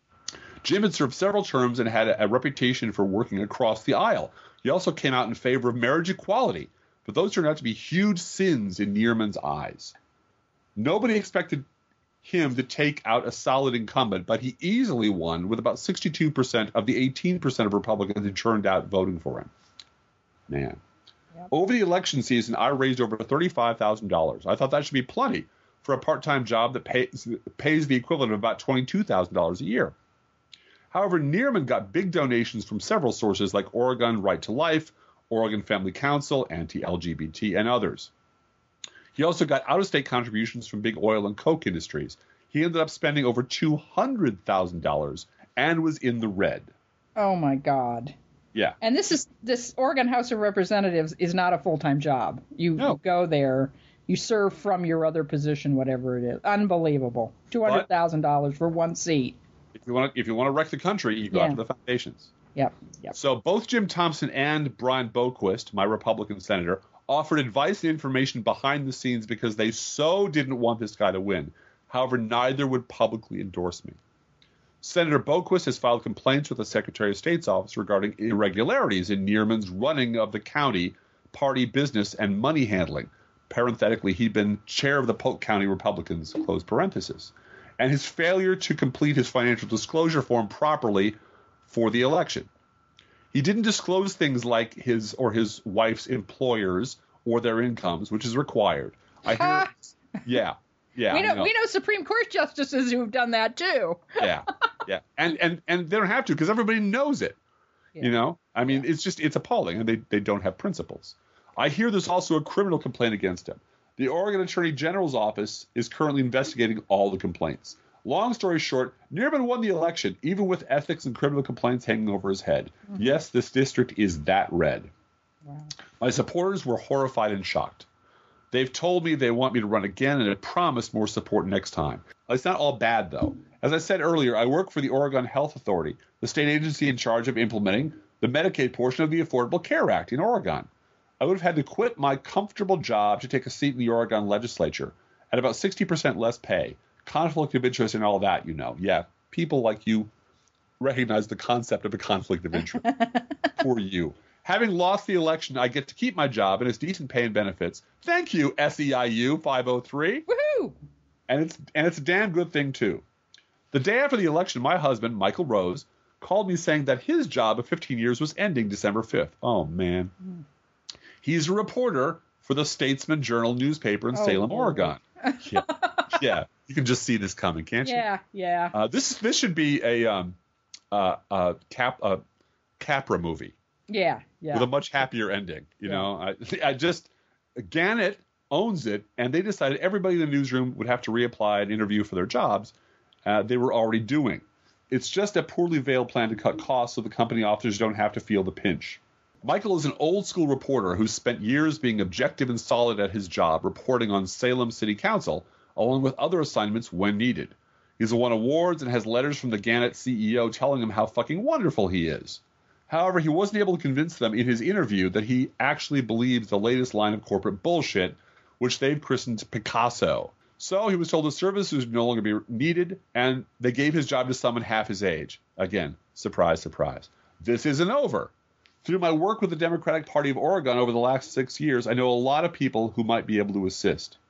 Jim had served several terms and had a reputation for working across the aisle. He also came out in favor of marriage equality, but those turned out to be huge sins in Neerman's eyes. Nobody expected him to take out a solid incumbent, but he easily won with about 62% of the 18% of Republicans who turned out voting for him. Man. Yep. Over the election season, I raised over $35,000. I thought that should be plenty for a part-time job that pays the equivalent of about $22,000 a year. However, Neerman got big donations from several sources like Oregon Right to Life, Oregon Family Council, Anti-LGBT, and others. He also got out-of-state contributions from big oil and coke industries. He ended up spending over $200,000 and was in the red. Oh, my God. Yeah. And this Oregon House of Representatives is not a full-time job. You go there, you serve from your other position, whatever it is. Unbelievable. $200,000 for one seat. If you want to wreck the country, you go after the foundations. Yep. So both Jim Thompson and Brian Boquist, my Republican senator, offered advice and information behind the scenes because they so didn't want this guy to win. However, neither would publicly endorse me. Senator Boquist has filed complaints with the Secretary of State's office regarding irregularities in Neerman's running of the county, party business, and money handling. Parenthetically, he'd been chair of the Polk County Republicans, close parenthesis, and his failure to complete his financial disclosure form properly for the election. He didn't disclose things like his or his wife's employers or their incomes, which is required. I hear, yeah. We know Supreme Court justices who have done that too. Yeah. And they don't have to because everybody knows it. Yeah. You know, I mean, it's appalling, and they don't have principles. I hear there's also a criminal complaint against him. The Oregon Attorney General's office is currently investigating all the complaints. Long story short, Neerman won the election, even with ethics and criminal complaints hanging over his head. Mm-hmm. Yes, this district is that red. Wow. My supporters were horrified and shocked. They've told me they want me to run again and have promised more support next time. It's not all bad, though. As I said earlier, I work for the Oregon Health Authority, the state agency in charge of implementing the Medicaid portion of the Affordable Care Act in Oregon. I would have had to quit my comfortable job to take a seat in the Oregon legislature at about 60% less pay. Conflict of interest and all that, you know. Yeah, people like you recognize the concept of a conflict of interest. Poor you. Having lost the election, I get to keep my job and it's decent pay and benefits. Thank you, SEIU 503. Woohoo! And it's a damn good thing, too. The day after the election, my husband, Michael Rose, called me saying that his job of 15 years was ending December 5th. Oh, man. He's a reporter for the Statesman Journal newspaper in Salem, Oregon. Yeah. You can just see this coming, can't you? Yeah. This should be a Capra movie. Yeah. With a much happier ending. You know, Gannett owns it, and they decided everybody in the newsroom would have to reapply and interview for their jobs. They were already doing. It's just a poorly veiled plan to cut costs so the company officers don't have to feel the pinch. Michael is an old-school reporter who's spent years being objective and solid at his job, reporting on Salem City Council, along with other assignments when needed. He's won awards and has letters from the Gannett CEO telling him how fucking wonderful he is. However, he wasn't able to convince them in his interview that he actually believes the latest line of corporate bullshit, which they've christened Picasso. So he was told his services would no longer be needed, and they gave his job to someone half his age. Again, surprise, surprise. This isn't over. Through my work with the Democratic Party of Oregon over the last 6 years, I know a lot of people who might be able to assist.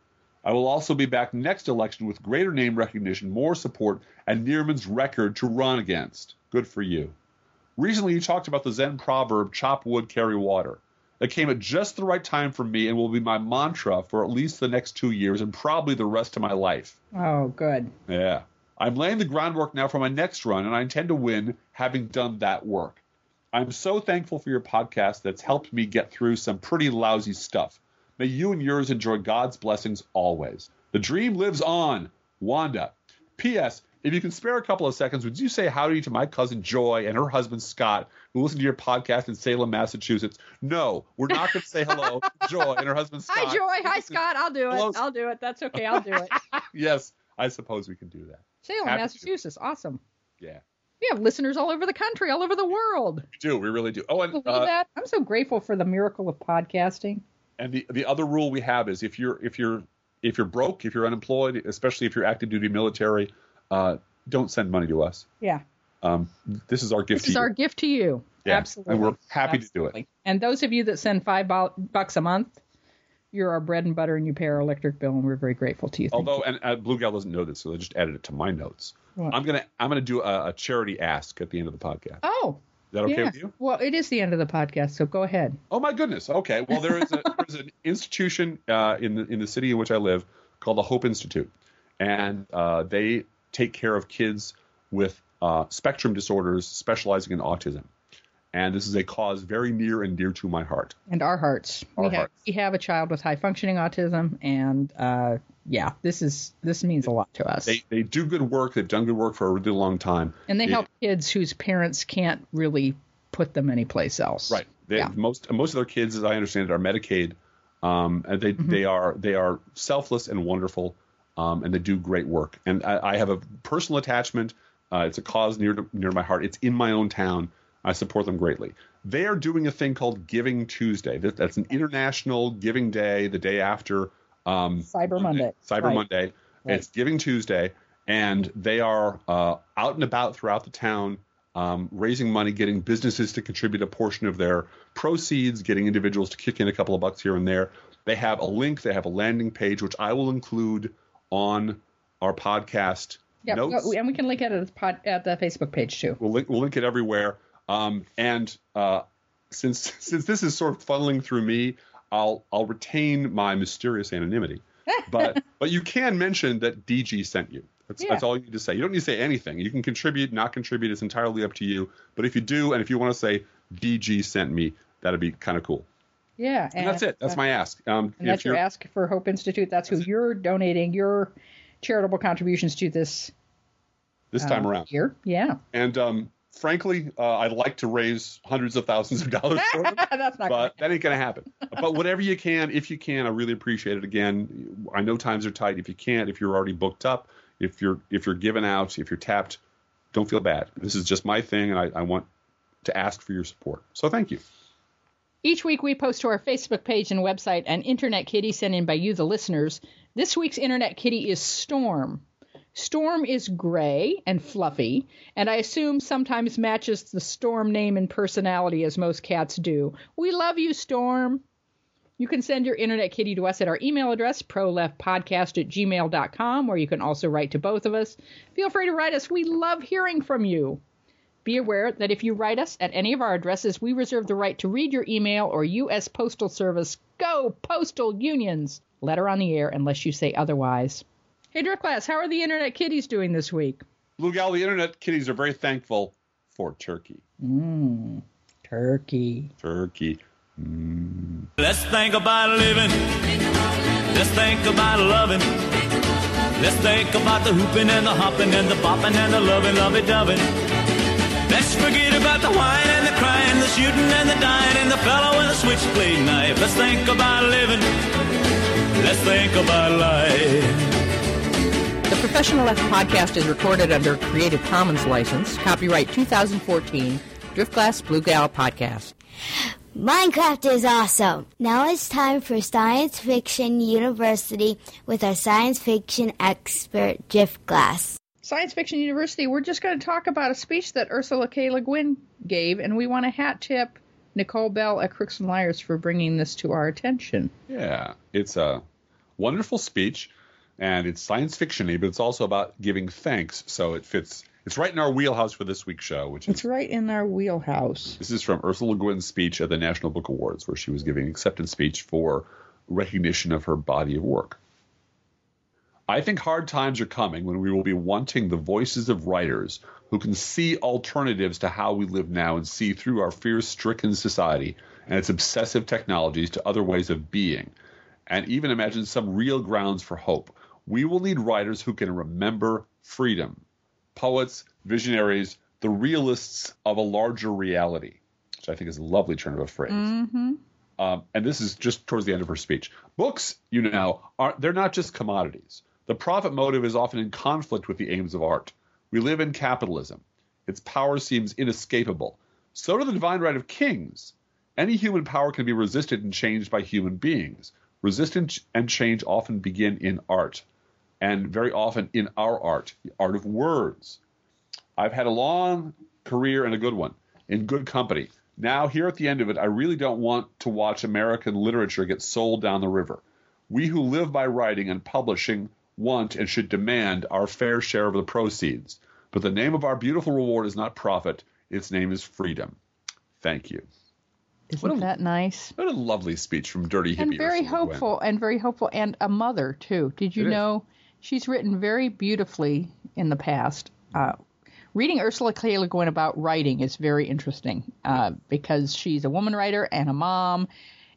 I will also be back next election with greater name recognition, more support, and Neerman's record to run against. Good for you. Recently, you talked about the Zen proverb, chop wood, carry water. It came at just the right time for me and will be my mantra for at least the next 2 years and probably the rest of my life. Oh, good. Yeah. I'm laying the groundwork now for my next run, and I intend to win having done that work. I'm so thankful for your podcast that's helped me get through some pretty lousy stuff. May you and yours enjoy God's blessings always. The dream lives on. Wanda. P.S. If you can spare a couple of seconds, would you say howdy to my cousin Joy and her husband Scott, who listen to your podcast in Salem, Massachusetts? No, we're not going to say hello to Joy and her husband Scott. Hi, Joy. Hi, Scott. I'll do it. Hello. I'll do it. That's okay. I'll do it. Yes, I suppose we can do that. Salem, Happy Massachusetts. Awesome. Yeah. We have listeners all over the country, all over the world. We do. We really do. Oh, and Believe that? I'm so grateful for the miracle of podcasting. And the other rule we have is if you're broke, if you're unemployed, especially if you're active duty military, don't send money to us. Yeah. This is our gift to you. This is our gift to you. Yeah. Absolutely. And we're happy to do it. And those of you that send $5 a month, you're our bread and butter and you pay our electric bill, and we're very grateful to you. Although, and Blue Gal doesn't know this, so I just added it to my notes. What? I'm gonna do a charity ask at the end of the podcast. Oh. Is that okay with you? Well, it is the end of the podcast, so go ahead. Oh my goodness. Okay. Well, there's an institution in the city in which I live called the Hope Institute, and they take care of kids with spectrum disorders, specializing in autism. And this is a cause very near and dear to my heart. And our hearts. We have a child with high functioning autism, and this means a lot to us. They do good work. They've done good work for a really long time. And they help kids whose parents can't really put them anyplace else. Right. Most of their kids, as I understand it, are Medicaid, and they are selfless and wonderful, and they do great work. And I have a personal attachment. It's a cause near to my heart. It's in my own town. I support them greatly. They are doing a thing called Giving Tuesday. That's an international giving day, the day after Cyber Monday. Monday. Right. It's Giving Tuesday, and they are out and about throughout the town, raising money, getting businesses to contribute a portion of their proceeds, getting individuals to kick in a couple of bucks here and there. They have a link. They have a landing page, which I will include on our podcast notes. And we can link it at the Facebook page, too. We'll link it everywhere. And since this is sort of funneling through me, I'll retain my mysterious anonymity. But you can mention that DG sent you. That's all you need to say. You don't need to say anything. You can contribute, not contribute. It's entirely up to you. But if you do, and if you want to say DG sent me, that'd be kind of cool. Yeah. And that's it. That's my ask. And that's your ask for Hope Institute. That's who you're donating your charitable contributions to this time around. Year. Yeah. And frankly, I'd like to raise hundreds of thousands of dollars for them, but that ain't going to happen. But whatever you can, if you can, I really appreciate it. Again, I know times are tight. If you can't, if you're already booked up, if you're given out, if you're tapped, don't feel bad. This is just my thing, and I want to ask for your support. So thank you. Each week we post to our Facebook page and website an Internet Kitty sent in by you, the listeners. This week's Internet Kitty is Storm. Storm is gray and fluffy, and I assume sometimes matches the Storm name and personality as most cats do. We love you, Storm. You can send your Internet Kitty to us at our email address, proleftpodcast@gmail.com, or you can also write to both of us. Feel free to write us. We love hearing from you. Be aware that if you write us at any of our addresses, we reserve the right to read your email or U.S. Postal Service. Go, Postal Unions! Letter on the air unless you say otherwise. Hey, Driftglass, how are the Internet Kitties doing this week? Blue Gal, the Internet Kitties are very thankful for turkey. Turkey. Turkey. Let's think about living. Let's think about loving. Let's think about the hooping and the hopping and the bopping and the lovey-dovey. Let's forget about the whine and the crying, the shooting and the dying, and the fellow with a switchblade knife. Let's think about living. Let's think about life. The Professional Left podcast is recorded under Creative Commons license. Copyright 2014. Driftglass Blue Gal Podcast. Minecraft is awesome. Now it's time for Science Fiction University with our science fiction expert, Driftglass. Science Fiction University, we're just going to talk about a speech that Ursula K. Le Guin gave, and we want to hat tip Nicole Bell at Crooks and Liars for bringing this to our attention. Yeah, it's a Wonderful speech, and it's science fiction-y, but it's also about giving thanks, so it fits. It's right in our wheelhouse for this week's show. It's right in our wheelhouse. This is from Ursula Le Guin's speech at the National Book Awards, where she was giving an acceptance speech for recognition of her body of work. I think hard times are coming when we will be wanting the voices of writers who can see alternatives to how we live now and see through our fear-stricken society and its obsessive technologies to other ways of being, and even imagine some real grounds for hope. We will need writers who can remember freedom. Poets, visionaries, the realists of a larger reality, which I think is a lovely turn of a phrase. Mm-hmm. And this is just towards the end of her speech. Books, they're not just commodities. The profit motive is often in conflict with the aims of art. We live in capitalism. Its power seems inescapable. So do the divine right of kings. Any human power can be resisted and changed by human beings. Resistance and change often begin in art, and very often in our art, the art of words. I've had a long career and a good one, in good company. Now, here at the end of it, I really don't want to watch American literature get sold down the river. We who live by writing and publishing want and should demand our fair share of the proceeds. But the name of our beautiful reward is not profit. Its name is freedom. Thank you. Isn't that nice? What a lovely speech from Dirty Hippie. And very hopeful, and a mother, too. Did you know she's written very beautifully in the past? Reading Ursula K. Le Guin about writing is very interesting because she's a woman writer and a mom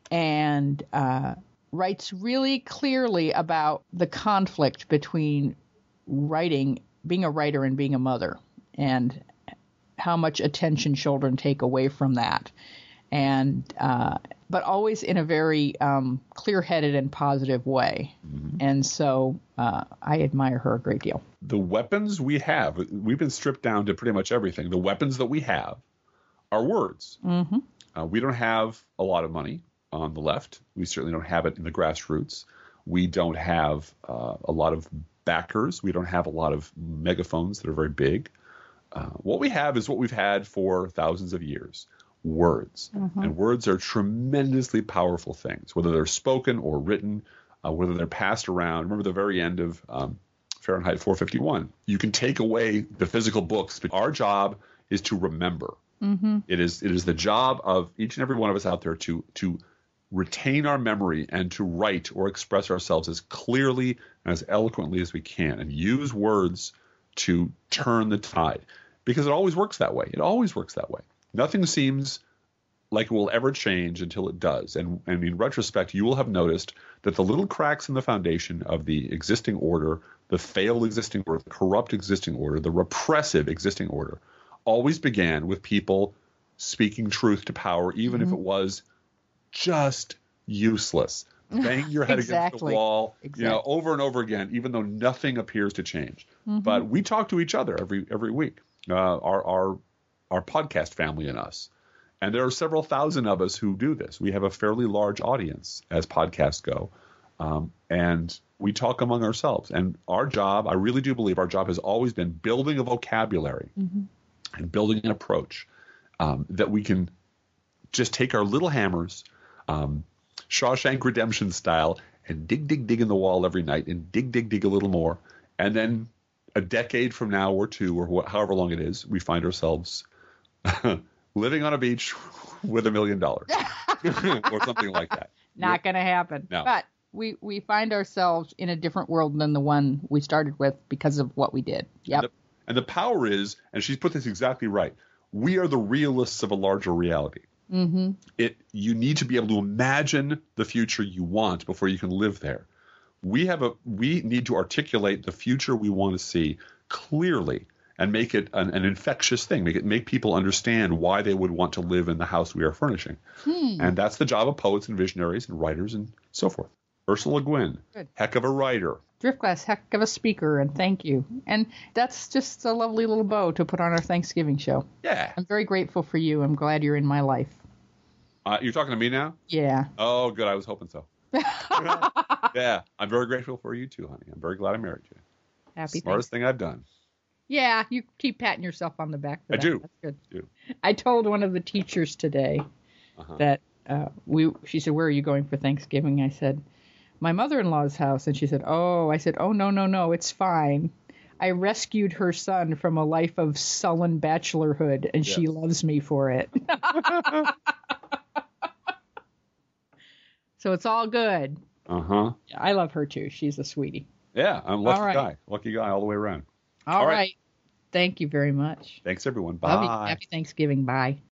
and writes really clearly about the conflict between writing, being a writer and being a mother, and how much attention children take away from that. And but always in a very clear-headed and positive way. Mm-hmm. And so I admire her a great deal. The weapons we have, we've been stripped down to pretty much everything. The weapons that we have are words. Mm-hmm. We don't have a lot of money on the left. We certainly don't have it in the grassroots. We don't have a lot of backers. We don't have a lot of megaphones that are very big. What we have is what we've had for thousands of years. Words. Mm-hmm. And words are tremendously powerful things, whether they're spoken or written, whether they're passed around. Remember the very end of Fahrenheit 451. You can take away the physical books, but our job is to remember. Mm-hmm. It is the job of each and every one of us out there to retain our memory and to write or express ourselves as clearly and as eloquently as we can and use words to turn the tide, because it always works that way. It always works that way. Nothing seems like it will ever change until it does. And in retrospect, you will have noticed that the little cracks in the foundation of the existing order, the failed existing order, the corrupt existing order, the repressive existing order, always began with people speaking truth to power, even if it was just useless. Bang your head against the wall, over and over again, even though nothing appears to change. Mm-hmm. But we talk to each other every week. Our podcast family and us. And there are several thousand of us who do this. We have a fairly large audience as podcasts go. And we talk among ourselves. And our job, I really do believe our job has always been building a vocabulary mm-hmm. and building an approach that we can just take our little hammers, Shawshank Redemption style, and dig in the wall every night and dig a little more. And then a decade from now or two or however long it is, we find ourselves living on a beach with $1 million or something like that. Not going to happen. No. But we find ourselves in a different world than the one we started with because of what we did. Yep. And the power is, and she's put this exactly right, we are the realists of a larger reality. Mm-hmm. You need to be able to imagine the future you want before you can live there. We need to articulate the future we want to see clearly and make it an infectious thing. Make people understand why they would want to live in the house we are furnishing. And that's the job of poets and visionaries and writers and so forth. Ursula Le Guin, good. Heck of a writer. Driftglass, heck of a speaker, and thank you. And that's just a lovely little bow to put on our Thanksgiving show. Yeah. I'm very grateful for you. I'm glad you're in my life. You're talking to me now? Yeah. Oh, good. I was hoping so. Yeah. I'm very grateful for you too, honey. I'm very glad I married you. Happy. Smartest thing I've done. Yeah, you keep patting yourself on the back for that. I do. That's good. I do. I told one of the teachers today that she said, "Where are you going for Thanksgiving?" I said, my mother-in-law's house, and she said, "Oh," I said, "Oh, no, it's fine. I rescued her son from a life of sullen bachelorhood, and she loves me for it." So it's all good. Uh-huh. I love her too. She's a sweetie. Yeah, I'm a lucky guy. Lucky guy all the way around. All right. Thank you very much. Thanks, everyone. Bye. Happy Thanksgiving. Bye.